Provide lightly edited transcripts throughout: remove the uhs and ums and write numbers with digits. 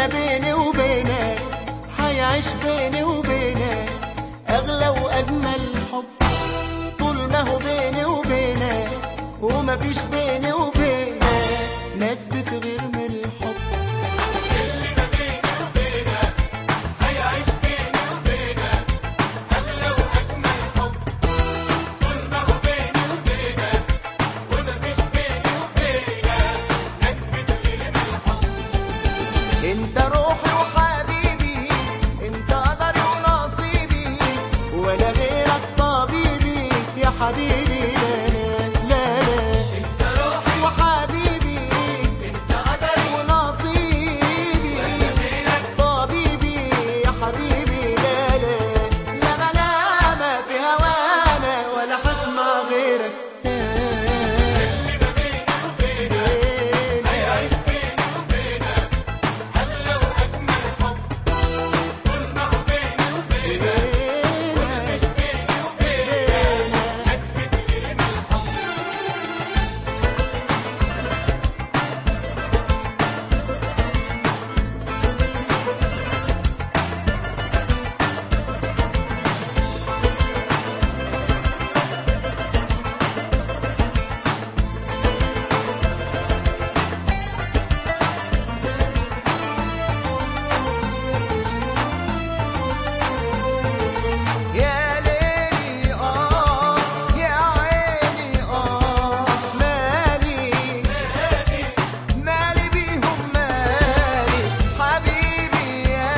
انا بيني وبينك حيعيش بيني وبينك اغلى واجمل حب، طول ما هو بيني وبينك وما فيش بيني وبينك ناس بتغير من الحب. اللي ما بيني وبينك هيعيش بيني وبينك اغلى واجمل حب، طول ما هو بيني وبينك وما فيش بيني وبينك ناس بتغير من الحب. انت روحي وحبيبي، انت قدري ونصيبي، ولا غيرك طبيبي يا حبيبي. لا لا لا، انت روحي وحبيبي انت قدري ونصيبي، ولا غيرك طبيبي يا حبيبي. لا لا لا، ملامة في هوانا ولا حسمع غيرك. اللي ما بيني وبينك هيعيش بيني وبينك اغلى واجمل حب، طول ما هو بيني وبينك وما فيش بيني وبينك ناس بتغير من الحب. يا ليلي يا عيني مالي بيهم مالي حبيبي يا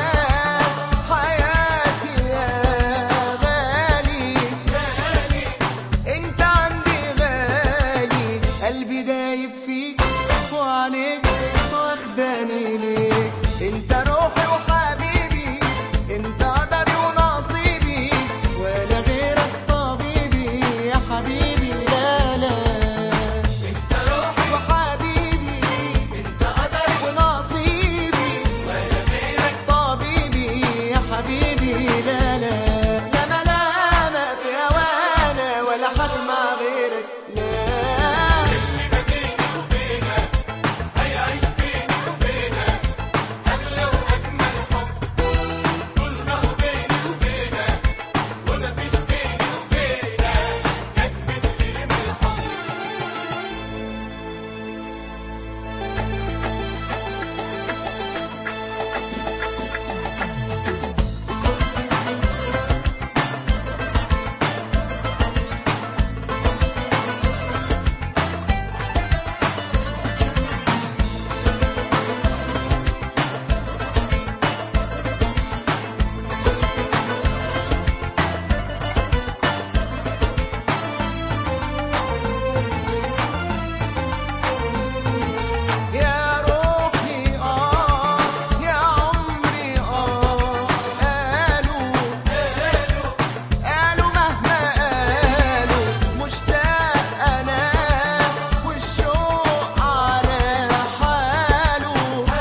حياتي يا غالي. انت عندي غالي، قلبي دايب فيك وعليك واخداني ليك. انت روحي وحبيبي، انت قدري ونصيبي، ولا غيرك طبيبي يا حبيبي. لا لا، انت روحي وحبيبي انت قدري ونصيبي، ولا غيرك طبيبي يا حبيبي. لا لا لا، ملامة في هوانا ولا حسمع غيرك. لا اللي ما بيني وبينك هيعيش بيني وبينك اغلى واجمل حب، طول ما هو بيني وبينك وما فيش بيني وبينك ناس بتغير من الحب. يا روحي يا عمري قالوا مهما قالوا مشتاق انا، والشوق على حاله،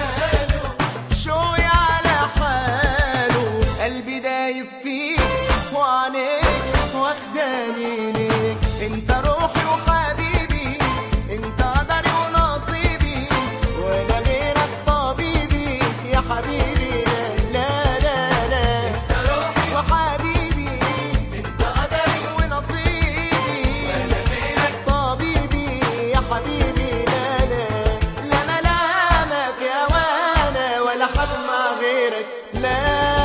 شوقي على حاله، قلبي دايب فيك وعينيك واخداني ليك. انت روحي وحبيبي، انت قدري ونصيبي، ولا غيرك طبيبي يا حبيبي. لا لا لا، انت روحي وحبيبي انت قدري ونصيبي، ولا غيرك طبيبي يا حبيبي. لا لا لا، ملامة في هوانا ولا حسمع غيرك. لا